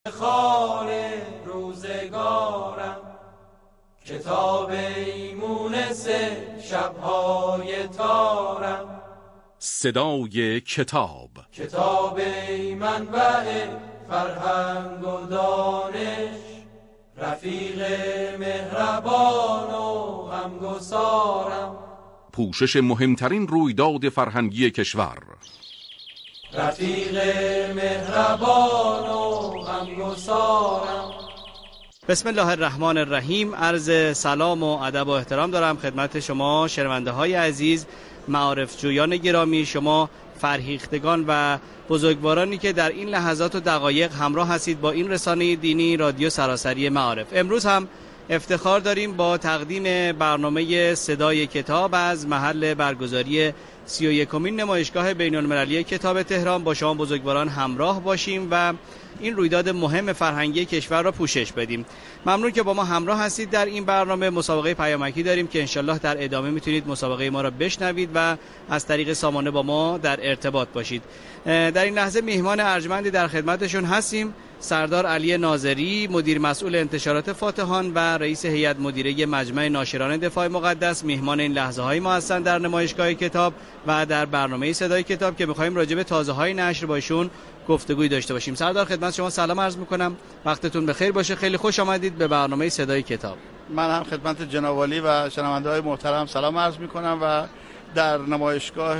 خال روزگارم، کتاب ایمونس شبهای تارم. صدای کتاب، کتاب منبع فرهنگ و دانش، رفیق مهربان و غمگسارم. پوشش مهمترین رویداد فرهنگی کشور، رفیق مهربان و غمگسارم. بسم الله الرحمن الرحیم. عرض سلام و ادب و احترام دارم خدمت شما شنونده های عزیز، معارف جویان گرامی، شما فرهیختگان و بزرگوارانی که در این لحظات و دقایق همراه هستید با این رسانه دینی رادیو سراسری معارف. امروز هم افتخار داریم با تقدیم برنامه صدای کتاب از محل برگزاری 31مین نمایشگاه بین‌المللی کتاب تهران با شما بزرگواران همراه باشیم و این رویداد مهم فرهنگی کشور را پوشش بدیم. ممنون که با ما همراه هستید. در این برنامه مسابقه پیامکی داریم که انشالله در ادامه میتونید مسابقه ما را بشنوید و از طریق سامانه با ما در ارتباط باشید. در این لحظه میهمان ارجمندی در خدمتشون هستیم. سردار علی ناظری، مدیر مسئول انتشارات فاتحان و رئیس هیئت مدیره مجمع ناشران دفاع مقدس، میهمان این لحظه های ما هستند در نمایشگاه کتاب و در برنامه صدای کتاب که می‌خوایم راجع به تازه های نشر با ایشون گفتگوی داشته باشیم. سردار خدمت شما سلام عرض می‌کنم. وقتتون بخیر باشه. خیلی خوش آمدید به برنامه صدای کتاب. من هم خدمت جناب عالی و شنونده‌های محترم سلام عرض می‌کنم و در نمایشگاه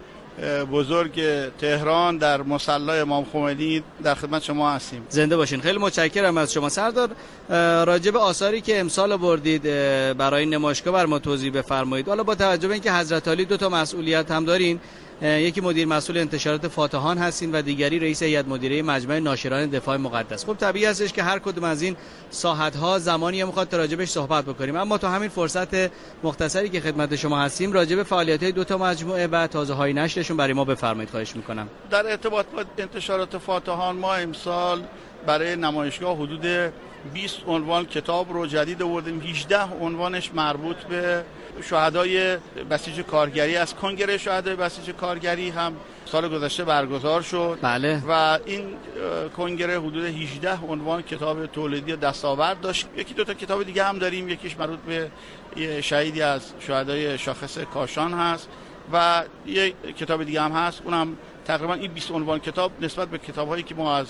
بزرگ تهران در مصلی امام خمینی در خدمت شما هستیم. زنده باشین. خیلی متشکرم از شما سردار. راجع به آثاری که امسال بردید برای نمایشگاه بر ما توضیح بفرمایید. حالا با توجه به اینکه حضرت علی دو تا مسئولیت هم دارین، یکی مدیر مسئول انتشارات فاتحان هستین و دیگری رئیس هیئت مدیره مجمع ناشران دفاع مقدس. خب طبیعی هستش که هر کدوم از این ساحت‌ها زمانی میخواد راجبش صحبت بکنیم، اما تا همین فرصت مختصری که خدمت شما هستیم راجع به فعالیت‌های دو تا مجموعه و تازه‌های نشرشون برای ما بفرمایید خواهش می‌کنم. در ارتباط با انتشارات فاتحان ما امسال برای نمایشگاه حدود 20 عنوان کتاب رو جدید آوردیم. 18 عنوانش مربوط به شهدای بسیج کارگری است. کنگره شهدای بسیج کارگری هم سال گذشته برگزار شد. بله. و این کنگره حدود 18 عنوان کتاب تولیدی دستاورد داشت. یکی دو تا کتاب دیگه هم داریم. یکیش مربوط به شهیدی از شهدای شاخص کاشان هست و یک کتاب دیگه هم هست. اونم تقریبا این 20 عنوان کتاب نسبت به کتاب‌هایی که ما از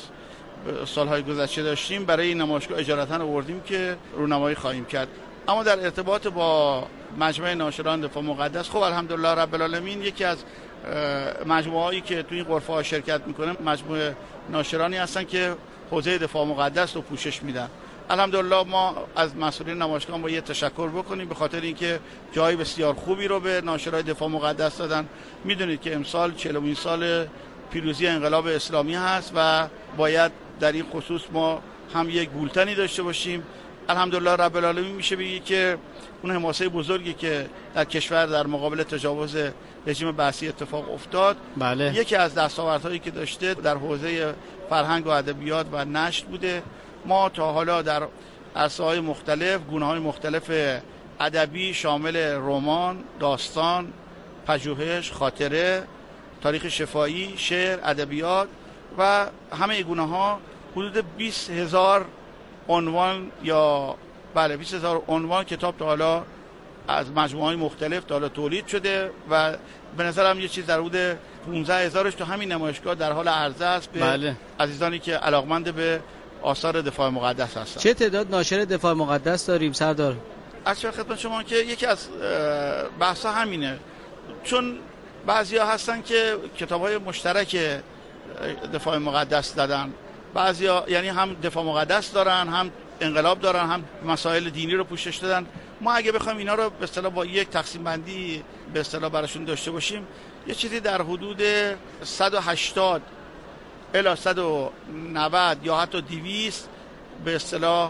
سالهای گذشته داشتیم برای این نمایشگاه اجارتاً آوردیم که رونمایی خواهیم کرد. اما در ارتباط با مجمع ناشران دفاع مقدس، خب الحمدلله رب العالمین یکی از مجموعهایی که توی این غرفه‌ها شرکت میکنه مجموعه ناشرانی هستن که حوزه دفاع مقدس رو پوشش میدن. الحمدلله ما از مسئولین نمایشگاه با یه تشکر بکنیم به خاطر اینکه جای بسیار خوبی رو به ناشرای دفاع مقدس دادن. میدونید که امسال 40مین سال پیروزی انقلاب اسلامی هست و باید در این خصوص ما هم یک بولتنی داشته باشیم. الحمدلله رب العالمین میشه بگی که اون حماسه بزرگی که در کشور در مقابل تجاوز رژیم بعثی اتفاق افتاد، بله. یکی از دستاوردهایی که داشته در حوزه فرهنگ و ادبیات و نشر بوده. ما تا حالا در عرصه‌های مختلف، گونه‌های مختلف ادبی شامل رمان، داستان، پژوهش، خاطره، تاریخ شفاهی، شعر، ادبیات و همه گونه‌ها حدود 20,000 عنوان یا 20,000 عنوان کتاب تا حالا از مجموعه‌های مختلف تا حالا تولید شده و به نظرم یه چیز در حدود 15,000ش تو همین نمایشگاه در حال عرضه است به بله. عزیزانی که علاقمند به آثار دفاع مقدس هستن. چه تعداد ناشر دفاع مقدس داریم سردار؟ از خدمت شما که یکی از بحث‌ها همینه، چون بعضیا هستن که کتاب‌های مشترک دفاع مقدس دادن، بعضیا یعنی هم دفاع مقدس دارن، هم انقلاب دارن، هم مسائل دینی رو پوشش دادن. ما اگه بخوایم اینا رو به اصطلاح با یک تقسیم بندی به اصطلاح براشون داشته باشیم، یه چیزی در حدود 180 الی 190 یا حتی 200 به اصطلاح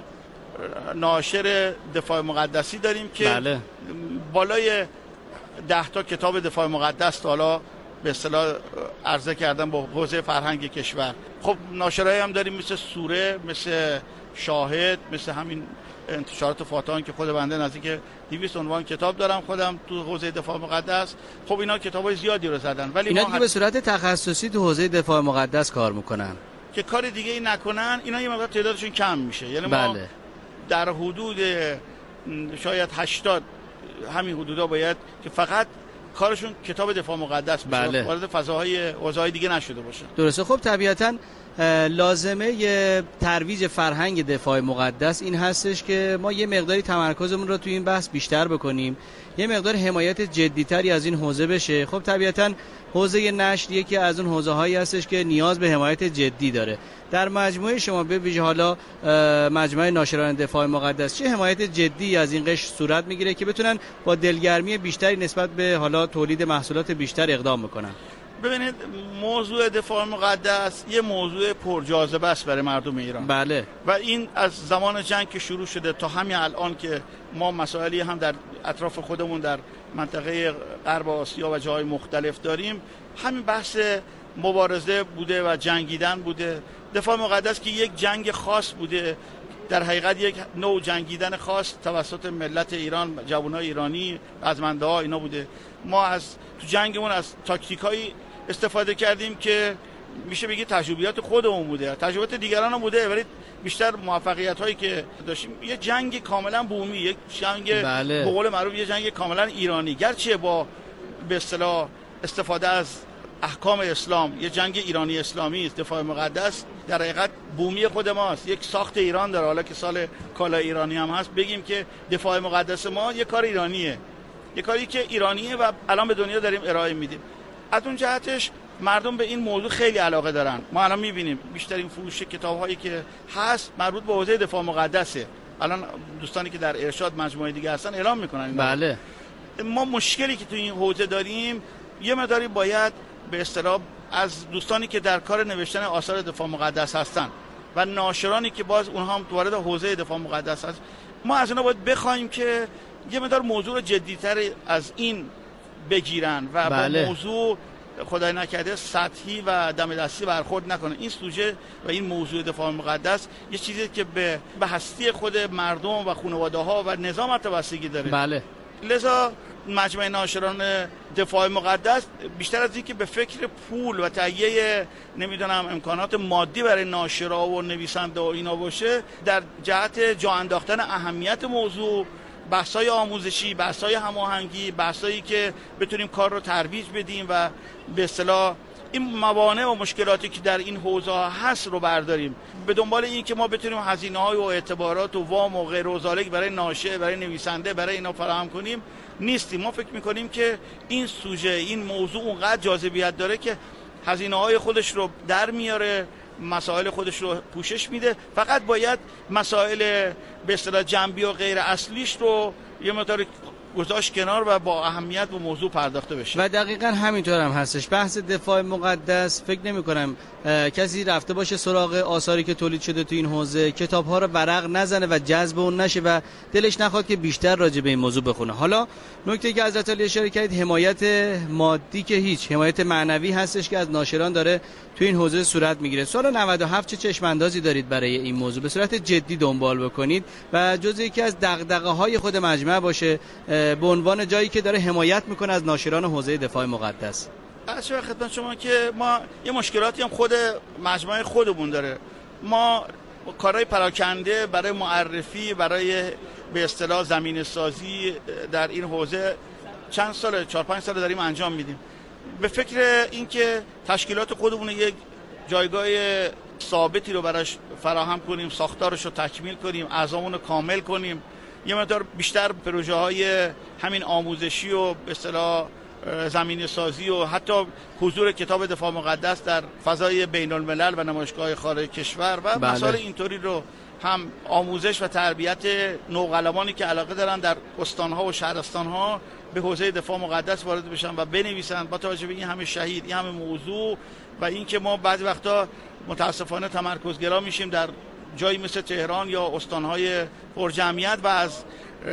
ناشر دفاع مقدسی داریم که بله. بالای 10 تا کتاب دفاع مقدس تا حالا به اصطلاح عرضه کردن با حوزه فرهنگ کشور. خب ناشرایی هم داریم مثل سوره، مثل شاهد، مثل همین انتشارات فاتحان که خود بنده نزدیک 200 عنوان کتاب دارم خودم تو حوزه دفاع مقدس. خب اینا کتابای زیادی رو زدن، ولی اینا دیگه به صورت تخصصی تو حوزه دفاع مقدس کار میکنن. که کار دیگه ای نکنن، اینا یه مقدار تعدادشون کم میشه. یعنی ما در حدود شاید 80 همین حدودا باید که فقط کارشون کتاب دفاع مقدس باشه، وارد فضاهای حوزه‌های دیگه نشده باشه. درسته. خب طبیعتاً لازمه ترویج فرهنگ دفاع مقدس این هستش که ما یه مقداری تمرکزمون رو توی این بحث بیشتر بکنیم، یه مقدار حمایت جدی‌تری از این حوزه بشه. خب طبیعتاً حوزه نشر یکی از اون حوزه‌هایی هستش که نیاز به حمایت جدی داره. در مجموعه شما به ویژه حالا مجموعه ناشران دفاع مقدس چه حمایت جدی از این قشر صورت میگیره که بتونن با دلگرمی بیشتری نسبت به حالا تولید محصولات بیشتر اقدام بکنن؟ ببینید، موضوع دفاع مقدس یه موضوع پرجاذبه است برای مردم ایران. بله. و این از زمان جنگ که شروع شده تا همین الان که ما مسائلی هم در اطراف خودمون در منطقه غرب آسیا و جاهای مختلف داریم، همین بحث مبارزه بوده و جنگیدن بوده. دفاع مقدس که یک جنگ خاص بوده، در حقیقت یک نوع جنگیدن خاص توسط ملت ایران، جوانای ایرانی، ازمنده‌ها اینا بوده. ما از تو جنگمون از تاکتیکایی استفاده کردیم که میشه بگی تجربیات خودمون بوده، تجربیات دیگران هم بوده، ولی بیشتر موفقیت هایی که داشتیم یه جنگ کاملا بومی، یک جنگ به قول معروف یه جنگ کاملا ایرانی، گرچه با به اصطلاح استفاده از احکام اسلام، یه جنگ ایرانی اسلامی است. دفاع مقدس در حقیقت بومی خود ماست، یک ساخت ایران داره. حالا که سال کالا ایرانی هم هست، بگیم که دفاع مقدس ما یه کار ایرانیه، یه کاری که ایرانیه و الان به دنیا داریم ارائه میدیم. از اون جهتش مردم به این موضوع خیلی علاقه دارن. ما الان میبینیم بیشترین فروش کتاب‌هایی که هست مربوط به حوزه دفاع مقدسه. الان دوستانی که در ارشاد مجموعه دیگه هستن اعلام میکنن. بله. ما مشکلی که تو این حوزه داریم، یه مقداری باید به اصطلاح از دوستانی که در کار نوشتن آثار دفاع مقدس هستن و ناشرانی که باز اونها هم وارد حوزه دفاع مقدس هست، ما از اینا باید بخوایم که یه مقدار موضوع جدی‌تر از این بگیرن و با موضوع خدای نکرده سطحی و دم دستی برخورد نکنن. این سوژه و این موضوع دفاع مقدس یه چیزی که به هستی خود مردم و خانواده‌ها و نظام بستگی داره. بله. لذا مجمع ناشران دفاع مقدس بیشتر از این که به فکر پول و تهیه نمیدونم امکانات مادی برای ناشرا و نویسنده و اینا باشه، در جهت جا انداختن اهمیت موضوع، بحث‌های آموزشی، بحث‌های هماهنگی، بحثایی که بتونیم کار رو ترویج بدیم و به اصطلاح این موانع و مشکلاتی که در این حوزه هست رو برداریم، به دنبال این که ما بتونیم هزینه‌های و اعتبارات و وام و غیر و ذالک برای ناشر، برای نویسنده، برای اینا فراهم کنیم نیستیم. ما فکر می‌کنیم که این سوژه، این موضوع اونقدر جاذبیت داره که هزینه‌های خودش رو در میاره، مسائل خودش رو پوشش میده. فقط باید مسائل به اصطلاح جنبی و غیر اصلیش رو یه مقدار گذاشت کنار و با اهمیت به موضوع پرداخته بشه. و دقیقاً همینطور هم هستش. بحث دفاع مقدس فکر نمی‌کنم کسی رفته باشه سراغ آثاری که تولید شده تو این حوزه، کتاب‌ها رو ورق نزنه و جذب اون نشه و دلش نخواد که بیشتر راجع به این موضوع بخونه. حالا نکته که حضرت علی اشاره کردید، حمایت مادی که هیچ، حمایت معنوی هستش که از ناشران داره تو این حوزه صورت میگیره. سال 97 چه چشم‌اندازی دارید برای این موضوع؟ به صورت جدی دنبال بکنید و جزء یکی از دغدغه‌های خود مجمع باشه به عنوان جایی که داره حمایت میکنه از ناشران حوزه دفاع مقدس. عرض خدمت شما که ما یه مشکلاتی هم خود مجموعه خودمون داره. ما کارهای پراکنده برای معرفی، برای به اصطلاح زمینه سازی در این حوزه چند سال، 4-5 سال داریم انجام میدیم. به فکر اینکه تشکیلات خودمون یک جایگاه ثابتی رو براش فراهم کنیم، ساختارش رو تکمیل کنیم، اعضامون رو کامل کنیم، یه مقدار بیشتر پروژه های همین آموزشی و به اصطلاح زمینه سازی و حتی حضور کتاب دفاع مقدس در فضای بین الملل و نمایشگاه خارج کشور و مسائل اینطوری رو هم آموزش و تربیت نوقلمانی که علاقه دارن در استانها و شهرستانها به حوزه دفاع مقدس وارد بشن و بنویسن با توجه به این همه شهید، این همه موضوع و اینکه ما بعضی وقتا متاسفانه تمرکزگرا میشیم در جایی مثل تهران یا استانهای پرجمعیت و از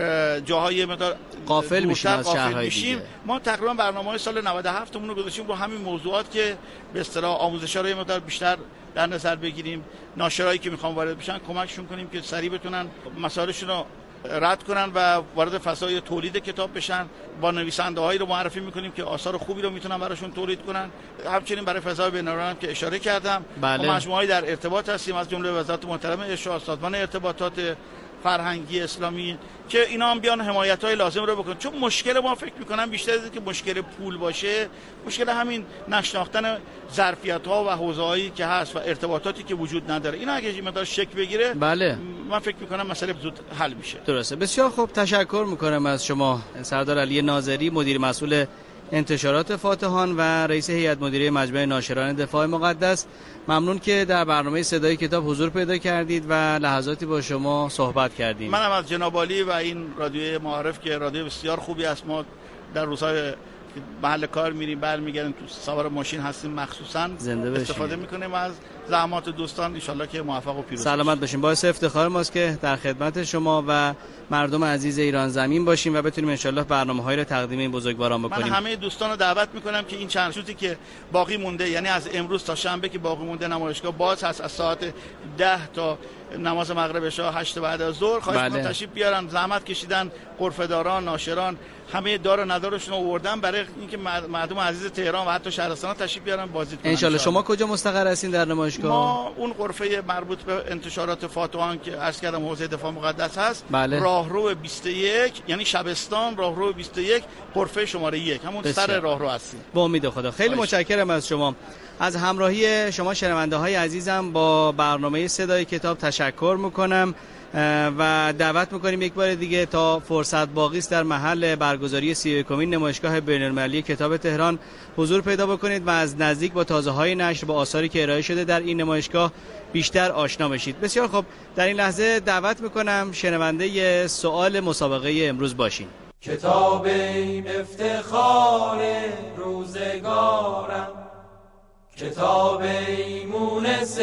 جاهای غافل میشیم از شهرهای دیگه. ما تقریبا برنامه‌های سال 97 مون رو گذاشتیم با همین موضوعات که به اصطلاح آموزش‌ها رو یه مقدار بیشتر در نظر بگیریم، ناشرایی که میخوان وارد بشن کمکشون کنیم که سریع بتونن مسائلشون رو رد کنن و وارد فضای تولید کتاب بشن. با نویسنده‌هایی رو معرفی می‌کنیم که آثار خوبی رو میتونن براشون تولید کنن. همچنین برای فضای بین‌المللی که اشاره کردم، بله. ما مجموعه‌ای در ارتباط هستیم از جمله وزارت محترم ارشاد، سازمان ارتباطات فرهنگی اسلامی که اینا هم بیان حمایت‌های لازم رو بکنن. چون مشکل ما فکر می‌کنم بیشتر از اینکه مشکل پول باشه، مشکل همین نشناختن ظرفیت‌ها و حوزه‌هایی که هست و ارتباطاتی که وجود نداره. اینا اگه این مقدار شکل بگیره، بله، من فکر می‌کنم مسئله زود حل میشه. درسته. بسیار خوب، تشکر می‌کنم از شما سردار علی ناظری، مدیر مسئول انتشارات فاتحان و رئیس هیئت مدیره مجمع ناشران دفاع مقدس. ممنون که در برنامه صدای کتاب حضور پیدا کردید و لحظاتی با شما صحبت کردیم. منم از جناب عالی و این رادیو معارف که رادیو بسیار خوبی است، ما در روزهای محل کار میریم برمیگردیم تو سوار ماشین هستیم، مخصوصا استفاده میکنیم از زحمات دوستان. ان شاءالله که موفق و پیروز سلامت باشیم. باعث افتخار ماست که در خدمت شما و مردم عزیز ایران زمین باشیم و بتونیم ان شاءالله برنامه‌هایی رو تقدیم این بزرگواران بکنیم. من همه دوستان رو دعوت میکنم که این چند روزی که باقی مونده، یعنی از امروز تا شنبه که باقی مونده، نمایشگاه باز هست از ساعت 10 تا نماز مغرب عشا 8 بعد از ظهر. خواهش می‌کنم تشریف بیارن، زحمت کشیدن، غرفه‌داران، ناشران، همه دار و ندارشون رو آوردن برای اینکه مردم عزیز تهران و حتی شهرستان تشریف بیارن بازدید کنن. ان شاءالله. شما کجا مستقر هستین در نمایشگاه؟ ما اون غرفه مربوط به انتشارات فاتحان که عرض کردم حوزه دفاع مقدس هست، بله. راهرو 21 یعنی شبستان، راهرو 21 غرفه شماره 1 همون بسیار. سر راهرو هستیم. با امید خدا. خیلی متشکرم از شما. از همراهی شما شنونده‌های عزیزم با برنامه صدای کتاب تشکر میکنم و دعوت میکنیم یک بار دیگه تا فرصت باقی است در محل برگزاری 31مین نمایشگاه بین‌المللی کتاب تهران حضور پیدا بکنید و از نزدیک با تازه‌های نشر با آثاری که ارائه شده در این نمایشگاه بیشتر آشنا بشید. بسیار خوب، در این لحظه دعوت میکنم شنونده سوال مسابقه امروز باشین. کتاب این افتخار روزگارم، کتاب ایمونس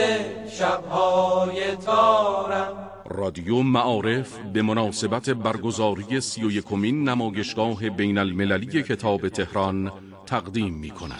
شب‌های تارم. رادیو معارف به مناسبت برگزاری 31مین نمایشگاه بین المللی کتاب تهران تقدیم می کند.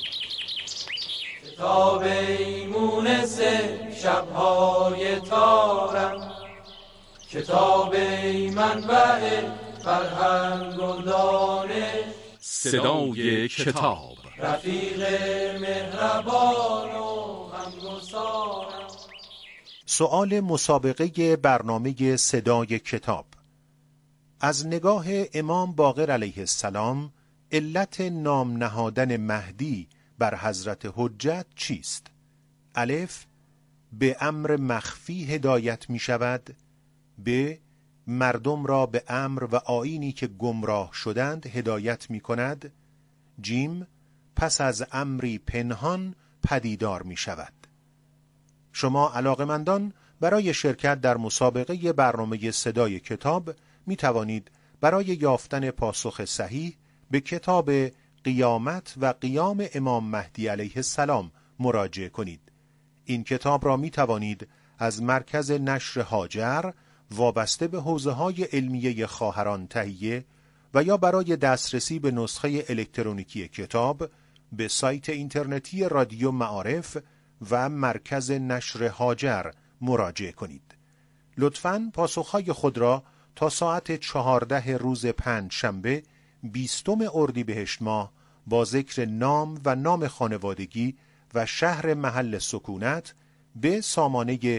کتاب ایمونس شب‌های تارم، کتاب منبع فرهنگ و دانش، صدای کتاب، رفیق مهربان و همگسارم. سؤال مسابقه برنامه صدای کتاب: از نگاه امام باقر علیه السلام علت نام نهادن مهدی بر حضرت حجت چیست؟ الف، به امر مخفی هدایت می شود. ب، مردم را به امر و آیینی که گمراه شدند هدایت می کند. جیم، پس از امری پنهان پدیدار می شود. شما علاقمندان برای شرکت در مسابقه برنامه صدای کتاب می توانید برای یافتن پاسخ صحیح به کتاب قیامت و قیام امام مهدی علیه السلام مراجعه کنید. این کتاب را می توانید از مرکز نشر هاجر وابسته به حوزه‌های علمیه خواهران تهیه و یا برای دسترسی به نسخه الکترونیکی کتاب به سایت اینترنتی رادیو معارف و مرکز نشر هاجر مراجعه کنید. لطفاً پاسخهای خود را تا ساعت 14 روز پنجشنبه 20 اردیبهشت ماه با ذکر نام و نام خانوادگی و شهر محل سکونت به سامانه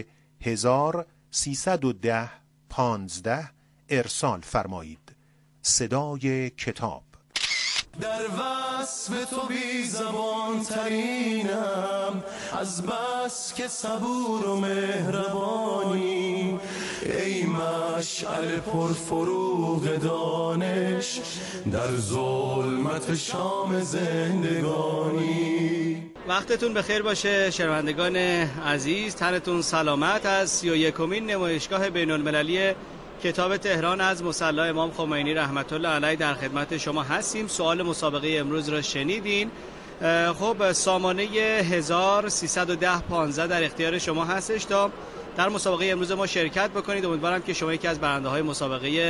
1310 15 ارسال فرمایید. صدای کتاب. در وصف تو بی زبان ترینم، از بس که صبور و مهربانی. ای مشعل پرفروغ دانش در ظلمت شام زندگانی. وقتتون بخیر باشه شنوندگان عزیز، تنتون سلامت. از 31مین نمایشگاه بین‌المللی کتاب تهران از مصلی امام خمینی رحمت الله علیه در خدمت شما هستیم. سوال مسابقه امروز را شنیدین. خب سامانه 1310 15 در اختیار شما هستش تا در مسابقه امروز ما شرکت بکنید. امیدوارم که شما یکی از برنده های مسابقه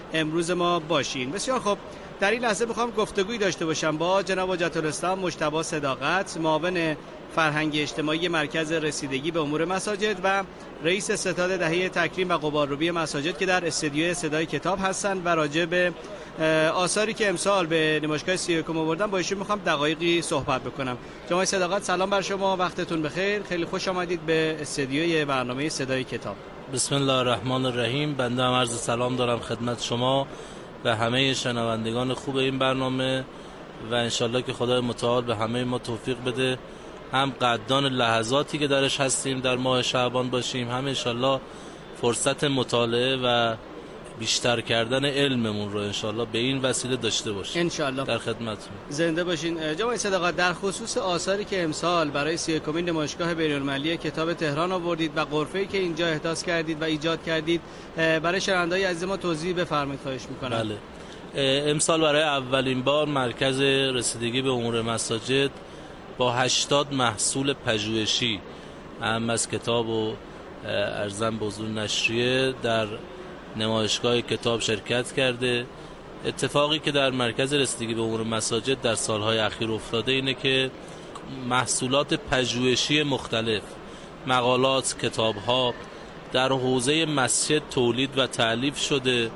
امروز ما باشین. بسیار خب، در این لحظه میخوام گفتگویی داشته باشم با جناب حجت الاسلام مجتبی صداقت، معاون فرهنگ اجتماعی مرکز رسیدگی به امور مساجد و رئیس ستاد دهه تکریم و غبارروبی مساجد که در استودیوی صدای کتاب هستند و راجع به آثاری که امسال به نمایشگاه 31 آوردن با ایشون میخوام دقایقی صحبت بکنم. جناب صداقت سلام بر شما، وقتتون بخیر، خیلی خوش آمدید به استودیوی برنامه صدای کتاب. بسم الله الرحمن الرحیم. بنده هم عرض سلام دارم خدمت شما و همه شنوندگان خوب این برنامه و انشالله که خدای متعال به همه ما توفیق بده، هم قدردان لحظاتی که درش هستیم در ماه شعبان باشیم، هم انشالله فرصت مطالعه و بیشتر کردن علممون رو انشالله به این وسیله داشته باشیم انشالله. در خدمتتون. زنده باشین. جناب صداقت، در خصوص آثاری که امسال برای 31مین نمایشگاه بین‌المللی کتاب تهران آوردید و غرفه‌ای که اینجا احداث کردید و ایجاد کردید، برای شنونده‌های عزیز ما توضیح بفرمایید خواهش می‌کنم. بله. امسال برای اولین بار مرکز رسیدگی به امور مساجد با 80 محصول پژوهشی اهم از کتاب و ارزم به حضور نشریه در نمایشگاه کتاب شرکت کرده. اتفاقی که در مرکز رسیدگی به امور مساجد در سالهای اخیر افتاده اینه که محصولات پژوهشی مختلف، مقالات، کتاب‌ها در حوزه مسجد تولید و تألیف شده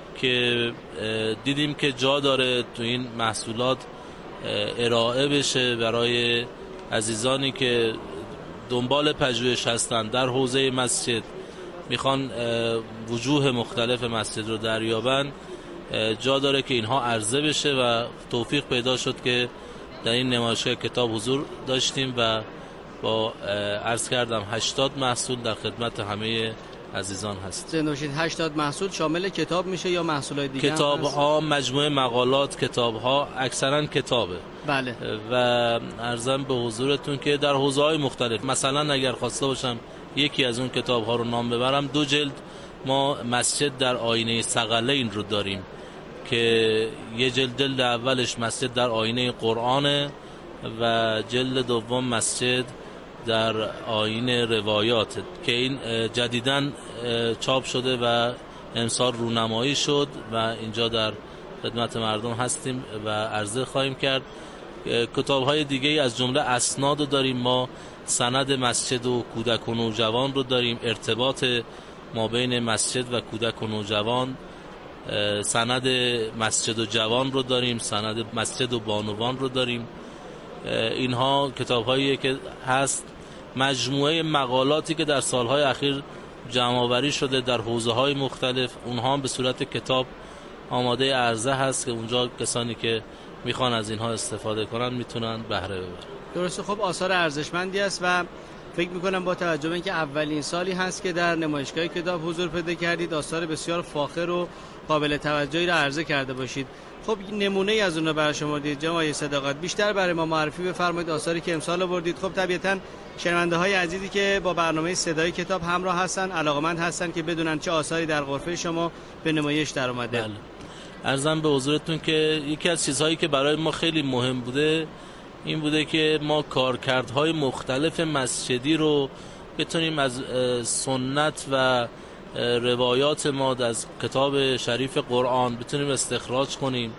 که دیدیم که جا داره تو این محصولات ارائه بشه برای عزیزانی که دنبال پژوهش هستند در حوزه مسجد، میخوان وجوه مختلف مسجد رو دریابن. جا داره که اینها عرضه بشه و توفیق پیدا شد که در این نمایشگاه کتاب حضور داشتیم و با عرض کردم 80 محصول در خدمت همه عزیزان هست. زنده باشید. 80 محصول شامل کتاب میشه یا محصولات دیگه؟ کتاب ها، مجموعه مقالات، کتاب ها، اکثرا کتابه. بله. و عرضم به حضورتون که در حوزه های مختلف، مثلا اگر خواسته باشم یکی از اون کتاب ها رو نام ببرم، 2 جلد ما مسجد در آینه ثقلین رو داریم که یه جلد اولش مسجد در آینه قرآنه و جلد دوم مسجد در آینه روایات که این جدیداً چاپ شده و امسال رونمایی شد و اینجا در خدمت مردم هستیم و عرضه خواهیم کرد. کتاب‌های دیگه از جمله اسناد رو داریم، ما سند مسجد و کودک و نوجوان رو داریم، ارتباط ما بین مسجد و کودک و نوجوان، سند مسجد و جوان رو داریم، سند مسجد و بانوان رو داریم. اینها کتاب‌هایی که هست، مجموعه مقالاتی که در سالهای اخیر جمع‌آوری شده در حوزه‌های مختلف، اونها هم به صورت کتاب آماده عرضه هست که اونجا کسانی که میخوان از اینها استفاده کنن میتونن بهره ببرن. درسته. خب آثار ارزشمندی است و فکر میکنم با توجه به اینکه اولین سالی هست که در نمایشگاه کتاب حضور پیدا کردید، آثار بسیار فاخر و قابل توجهی را عرضه کرده باشید. خب نمونه ای از اون رو برای شما دید. جناب صداقت، بیشتر برای ما معرفی بفرمایید آثاری که امسال آوردید. خب طبیعتاً شنونده های عزیزی که با برنامه صدای کتاب همراه هستن علاقمند هستن که بدونن چه آثاری در غرفه شما به نمایش در اومده. بله. عرضم به حضورتون که یکی از چیزهایی که برای ما خیلی مهم بوده این بوده که ما کارکردهای مختلف مسجدی رو بتونیم از سنت و روایات ما از کتاب شریف قرآن بتونیم استخراج کنیم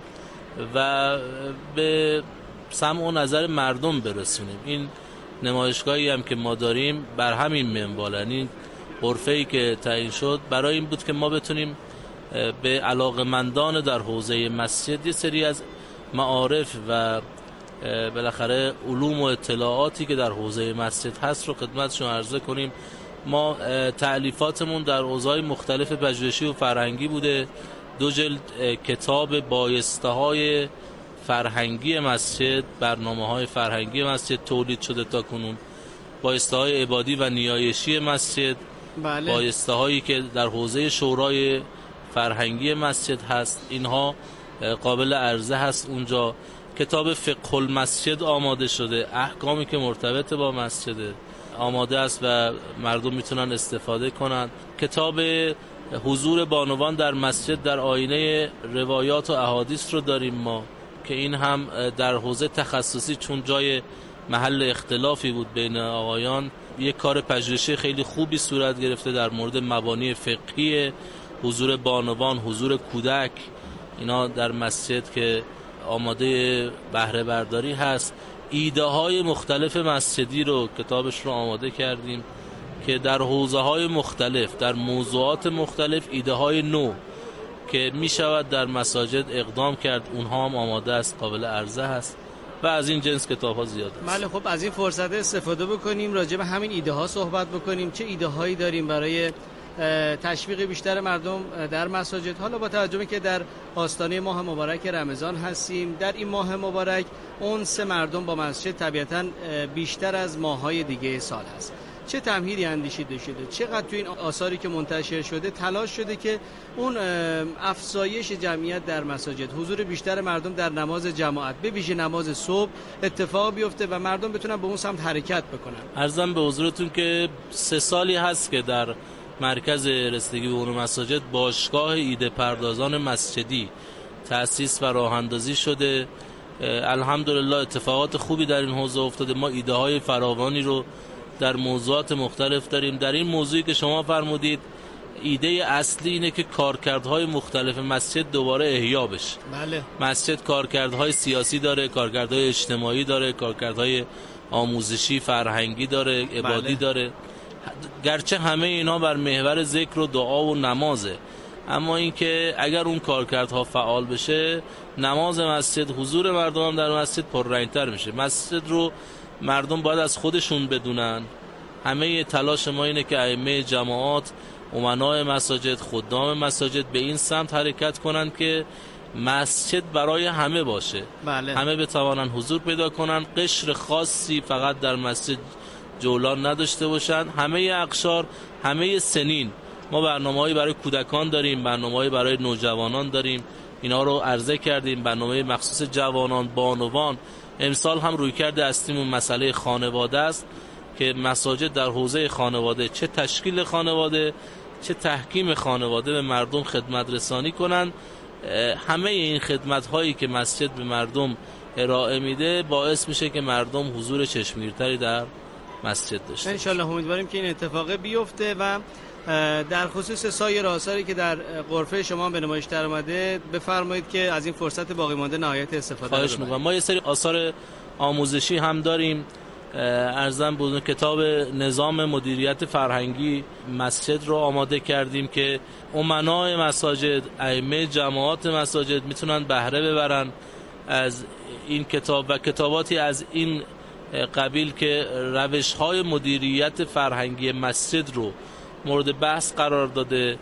و به سمع و نظر مردم برسونیم. این نمایشگاهی هم که ما داریم بر همین منوال، یعنی غرفه‌ای که تعیین شد برای این بود که ما بتونیم به علاقه‌مندان در حوزه مسجد یه سری از معارف و بالاخره علوم و اطلاعاتی که در حوزه مسجد هست رو خدمتشون عرضه کنیم. ما تألیفاتمون در حوزه‌های مختلف پژوهشی و فرهنگی بوده. 2 جلد کتاب بایسته‌های فرهنگی مسجد، برنامه‌های فرهنگی مسجد تولید شده تا کنون، بایسته‌های عبادی و نیایشی مسجد. بله. بایسته‌هایی که در حوزه شورای فرهنگی مسجد هست، اینها قابل عرضه هست اونجا. کتاب فقه المسجد آماده شده، احکامی که مرتبط با مسجده آماده است و مردم میتونن استفاده کنند. کتاب حضور بانوان در مسجد در آینه روایات و احادیث رو داریم ما که این هم در حوزه تخصصی چون جای محل اختلافی بود بین آقایان، یک کار پژوهشی خیلی خوبی صورت گرفته در مورد مبانی فقهی حضور بانوان، حضور کودک، اینا در مسجد که آماده بهره برداری هست. ایده های مختلف مسجدی رو کتابش رو آماده کردیم که در حوزه های مختلف، در موضوعات مختلف ایده های نو که می شود در مساجد اقدام کرد، اونها هم آماده است، قابل عرضه هست و از این جنس کتاب ها زیاد است. بله، خب از این فرصت استفاده بکنیم راجع به همین ایده ها صحبت بکنیم. چه ایده هایی داریم برای تشویق بیشتر مردم در مساجد؟ حالا با توجه که در آستانه ماه مبارک رمضان هستیم، در این ماه مبارک انس مردم با مسجد طبیعتاً بیشتر از ماه‌های دیگه سال هست. چه تمهیدی اندیشیده شده؟ چقدر تو این آثاری که منتشر شده تلاش شده که اون افزایش جمعیت در مساجد، حضور بیشتر مردم در نماز جماعت، به ویژه نماز صبح اتفاق بیفته و مردم بتونن به اون سمت حرکت بکنن؟ عرضم به حضورتون که 3 سالی هست که در مرکز رسیدگی به امور مساجد باشگاه ایده پردازان مسجدی تأسیس و راه اندازی شده. الحمدلله اتفاقات خوبی در این حوزه افتاده. ما ایده های فراوانی رو در موضوعات مختلف داریم. در این موضوعی که شما فرمودید، ایده اصلی اینه که کارکردهای مختلف مسجد دوباره احیا بشه. بله. مسجد کارکردهای سیاسی داره، کارکردهای اجتماعی داره، کارکردهای آموزشی، فرهنگی داره، عبادی داره. گرچه همه اینا بر محور ذکر و دعا و نمازه، اما اینکه اگر اون کارکردها فعال بشه، نماز مسجد، حضور مردم هم در مسجد پررنگ‌تر میشه. مسجد رو مردم باید از خودشون بدونن. همه تلاش ما اینه که ائمه جماعات، امنای مساجد، خدام مساجد به این سمت حرکت کنن که مسجد برای همه باشه. بله. همه بتوانن حضور پیدا کنن، قشر خاصی فقط در مسجد جولان نداشته باشن. همه اقشار، همه سنین. ما برنامه‌ای برای کودکان داریم، برنامه‌ای برای نوجوانان داریم، اینا رو عرضه کردیم. برنامه مخصوص جوانان، بانوان. امسال هم رویکرد اصلیمون مسئله خانواده است که مساجد در حوزه خانواده، چه تشکیل خانواده چه تحکیم خانواده، به مردم خدمت رسانی کنن. همه این خدمت هایی که مسجد به مردم ارائه میده باعث میشه که مردم حضور چشمگیرتری در مسجد داشته. ان شاء الله امیدواریم که این اتفاق بیفته. و در خصوص سایر آثاری که در غرفه شما به نمایش در اومده، بفرمایید که از این فرصت باقی مانده نهایت استفاده خواهش می‌کنم. ما یه سری آثار آموزشی هم داریم. ارزم بود کتاب نظام مدیریت فرهنگی مسجد رو آماده کردیم که امنای مساجد، ائمه جماعات مساجد میتونن بهره ببرن از این کتاب و کتاباتی از این قبیل که روش‌های مدیریت فرهنگی مسجد رو مورد بحث قرار داده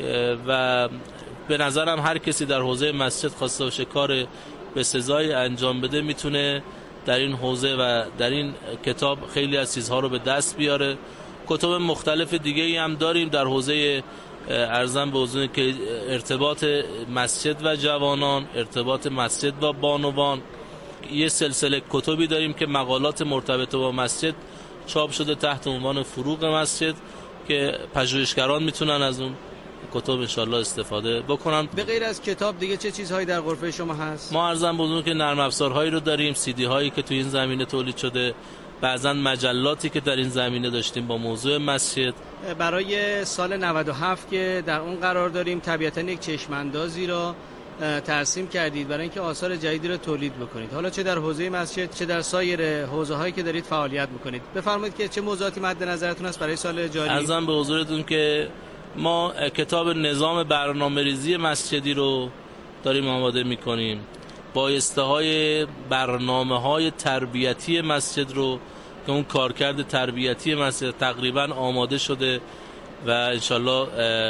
و به نظرم هر کسی در حوزه مسجد خواسته باشه کار به سزای انجام بده میتونه در این حوزه و در این کتاب خیلی از چیزها رو به دست بیاره. کتب مختلف دیگه هم داریم در حوزه ارزم به حضور که ارتباط مسجد و جوانان، ارتباط مسجد و بانوان. یه سلسله کتبی داریم که مقالات مرتبط با مسجد چاپ شده تحت عنوان فروغ مسجد که پژوهشگران میتونن از اون کتاب انشالله استفاده بکنن. به غیر از کتاب دیگه چه چیزهایی در غرفه شما هست؟ ما ارزم بودون که نرم افزارهایی رو داریم، CD هایی که تو این زمینه تولید شده، بعضا مجلاتی که در این زمینه داشتیم با موضوع مسجد. برای سال 97 که در اون قرار داریم، طبیعتا یک چشماندازی را ترسیم کردید برای اینکه آثار جدیدی رو تولید بکنید، حالا چه در حوزه مسجد چه در سایر حوزه‌هایی که دارید فعالیت می‌کنید. بفرمایید که چه موضوعاتی مد نظرتون است برای سال جاری؟ عرضم به حضورتون که ما کتاب نظام برنامه‌ریزی مسجدی رو داریم آماده می‌کنیم. بایسته‌های برنامه‌های تربیتی مسجد رو که اون کارکرد تربیتی مسجد تقریباً آماده شده و انشالله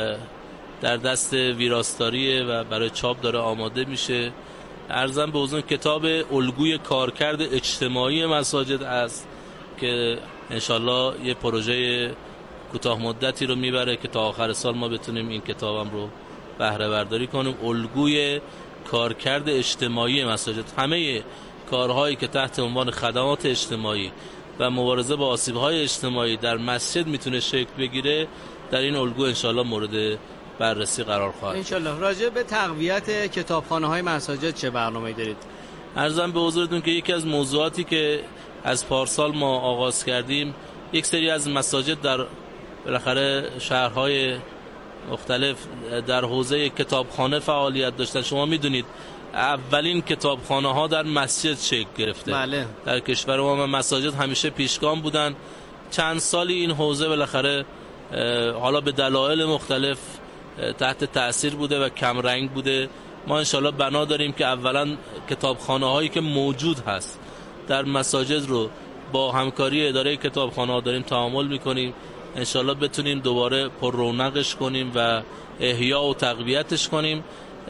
در دست ویراستاریه و برای چاپ داره آماده میشه. عرضم به حضور کتاب الگوی کارکرد اجتماعی مساجد است که انشالله یه پروژه کوتاه مدتی رو میبره که تا آخر سال ما بتونیم این کتابم رو بهره برداری کنیم. الگوی کارکرد اجتماعی مساجد، همه کارهایی که تحت عنوان خدمات اجتماعی و مبارزه با آسیب‌های اجتماعی در مسجد میتونه شکل بگیره، در این الگو انشالله مورد بررسی قرار خواهد. انشالله. راجع به تقویت کتابخانه‌های مساجد چه برنامه‌ای دارید؟ عرضم به حضورتون که یکی از موضوعاتی که از پارسال ما آغاز کردیم، یک سری از مساجد در بالاخره شهرهای مختلف در حوزه کتابخانه فعالیت داشتن. شما میدونید اولین کتابخانه ها در مسجد شکل گرفته. بله. در کشور ما مساجد همیشه پیشگام بودن. چند سالی این حوزه بالاخره حالا به دلایل مختلف تحت تأثیر بوده و کم رنگ بوده. ما انشالله بنا داریم که اولا کتابخانه هایی که موجود هست در مساجد رو با همکاری اداره کتابخانه ها داریم تعامل میکنیم، انشالله بتونیم دوباره پر رونقش کنیم و احیا و تقویتش کنیم.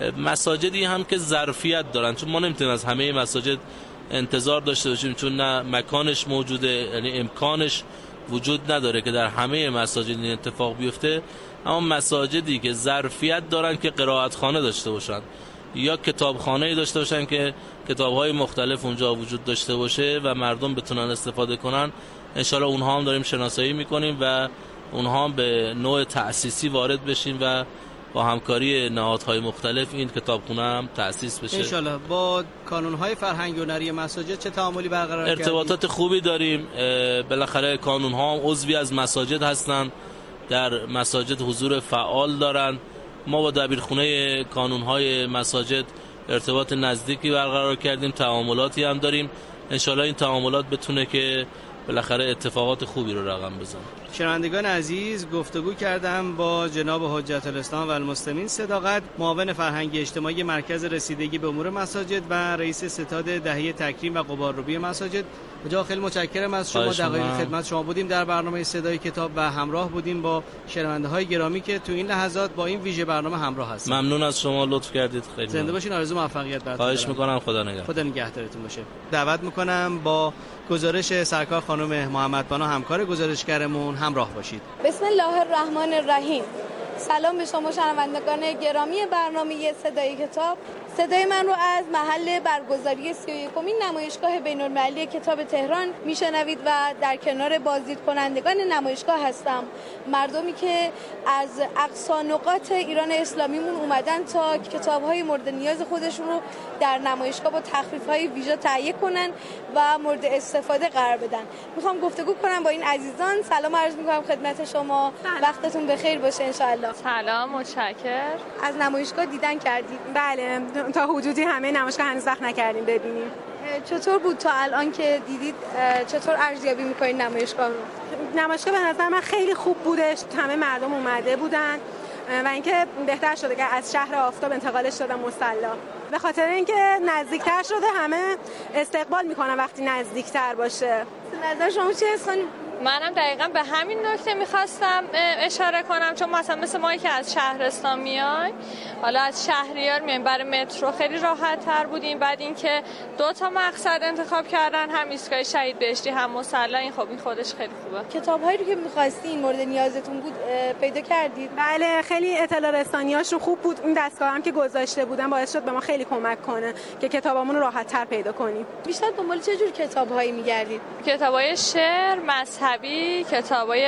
مساجدی هم که ظرفیت دارن، چون ما نمیتونیم از همه مساجد انتظار داشته باشیم، چون نه مکانش موجوده، یعنی امکانش وجود نداره که در همه مساجد این اتفاق بیفته. اما مساجدی که ظرفیت دارن که قرائتخانه داشته باشن یا کتابخانه‌ای داشته باشن که کتاب‌های مختلف اونجا وجود داشته باشه و مردم بتونن استفاده کنن، انشالله اونها هم داریم شناسایی میکنیم و اونها هم به نوع تأسیسی وارد بشیم و با همکاری نهادهای مختلف این کتابخونه هم تأسیس بشه. انشالله. با کانون‌های فرهنگ و هنری مساجد چه تعاملی برقرار کردید؟ ارتباطات خوبی داریم. بالاخره کانون‌ها هم عضوی از مساجد هستن، در مساجد حضور فعال دارن. ما با دبیرخونه کانون‌های مساجد ارتباط نزدیکی برقرار کردیم، تعاملاتی هم داریم. انشالله این تعاملات بتونه که بالاخره اتفاقات خوبی رو رقم بزنه. شنوندگان عزیز، گفتگو کردم با جناب حجت الاسلام و المسلمین صداقت، معاون فرهنگی اجتماعی مرکز رسیدگی به امور مساجد و رئیس ستاد دهه تکریم و غبارروبی مساجد. بجا خیلی متشکرم از شما. دقایق خدمت شما بودیم در برنامه صدای کتاب و همراه بودیم با شنونده‌های گرامی که تو این لحظات با این ویژه برنامه همراه هستن. ممنون از شما، لطف کردید. خیلی زنده باشین. آرزو موفقیت براتون. خواهش می‌کنم. خدا نگهدارتون باشه. دعوت می‌کنم با گزارش سرکار خانم محمدبانا همکار گزارشگرمون همراه باشید. بسم الله الرحمن الرحیم. سلام به شما شنوندگان گرامی برنامه صدای کتاب. صدای من رو از محل برگزاری 31مین نمایشگاه بین‌المللی کتاب تهران میشنوید و در کنار بازدید کنندگان نمایشگاه هستم. مردمی که از اقصا نقاط ایران اسلامیمون اومدن تا کتاب‌های مورد نیاز خودشون رو در نمایشگاه با تخفیف‌های ویژه تهیه کنن و مورد استفاده قرار بدن. میخوام گفتگو کنم با این عزیزان. سلام عرض می‌کنم خدمت شما. وقتتون بخیر باشه ان شاء الله. سلام، متشکرم. از نمایشگاه دیدن کردید؟ بله، تا حدودی همه نمایشگاه هنوز وقت نکردیم ببینیم. چطور بود تا الان که دیدید؟ چطور ارزیابی می‌کنید نمایشگاه رو؟ نمایشگاه به نظر من خیلی خوب بودش. همه مردم اومده بودن و اینکه بهتر شده که از شهر آفتاب انتقالش دادن مصلا. به خاطر اینکه نزدیکتر شده همه استقبال میکنن وقتی نزدیکتر باشه. نظر شما چی هست خانم؟ منم دقیقاً به همین نکته میخواستم اشاره کنم، چون مثل ما که از شهرستان میایم، حالا از شهریار میایم، برای مترو خیلی راحت تر بودیم. بعد اینکه 2 مقصد انتخاب کردن، هم ایستگاه شهید بهشتی هم مصلی، این خب این خودش خیلی خوبه. کتاب‌هایی رو که می‌خواستین مورد نیازتون بود پیدا کردید؟ بله، خیلی اطلاع رسانی‌هاش رو خوب بود. این دستگاه هم که گذاشته بودن باعث شد به ما خیلی کمک کنه که کتابامون رو راحت‌تر پیدا کنیم. بیشتر دنبال چه جور کتاب‌هایی می‌گردید؟ کتابای شعر، مذهبی، کتابای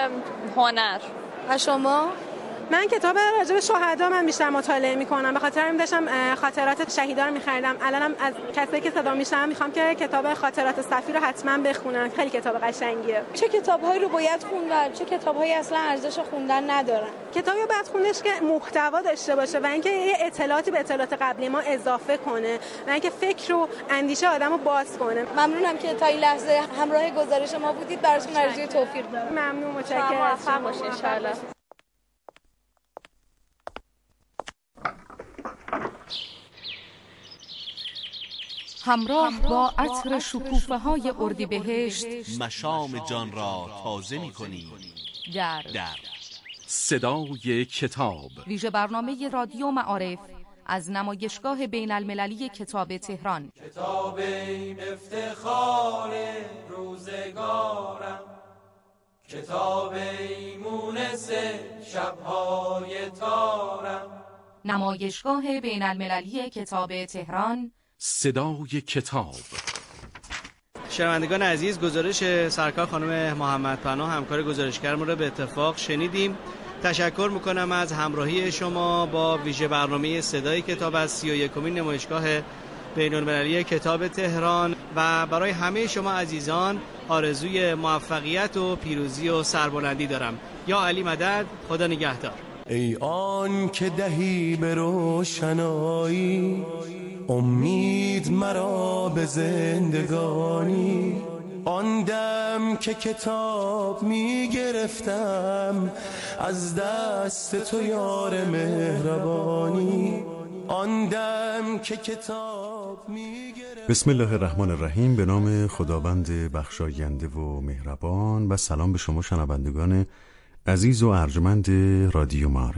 هنر. و شما؟ من کتاب راجع به شهدا من بیشتر مطالعه می‌کنم. به خاطر همین داشتم خاطرات شهیدا رو می‌خریدم. الانم از کسایی که صدا میشنم می‌خوام که کتاب خاطرات صفی رو حتما بخونن. خیلی کتاب قشنگیه. چه کتاب‌هایی رو باید خوند و چه کتاب‌هایی اصلا ارزش خوندن ندارن؟ کتابی باید خوندش که محتوا داشته باشه و اینکه یه اطلاعاتی به اطلاعات قبلی ما اضافه کنه و اینکه فکر و اندیشه آدمو باز کنه. ممنونم که تا این لحظه همراه گزارش ما بودید. براتون آرزوی توفیق دارم. ممنون، متشکرم. موفق باشید ان شاء الله. همراه با عطر شکوفه‌های اردیبهشت مشام جان را تازه می‌کنی. در صدای کتاب، ویژه برنامه رادیو معارف از نمایشگاه بین‌المللی کتاب تهران. کتاب افتخار روزگارم، کتاب مونس شب‌های تارم. نمایشگاه بین‌المللی کتاب تهران، صدای کتاب. شنوندگان عزیز، گزارش سرکار خانم محمدبانا همکار گزارشگرمون رو به اتفاق شنیدیم. تشکر میکنم از همراهی شما با ویژه برنامه صدای کتاب از 31مین نمایشگاه بین‌المللی کتاب تهران و برای همه شما عزیزان آرزوی موفقیت و پیروزی و سربلندی دارم. یا علی مدد. خدا نگهدار. ای آن که دهی به روشنایی امید مرا به زندگانی. آن دم که کتاب می گرفتم از دست تو یار مهربانی. آن دم که کتاب می گرفتم. بسم الله الرحمن الرحیم. به نام خداوند بخشاینده و مهربان. و سلام به شما شنوندگان عزیز و ارجمند رادیو معارف.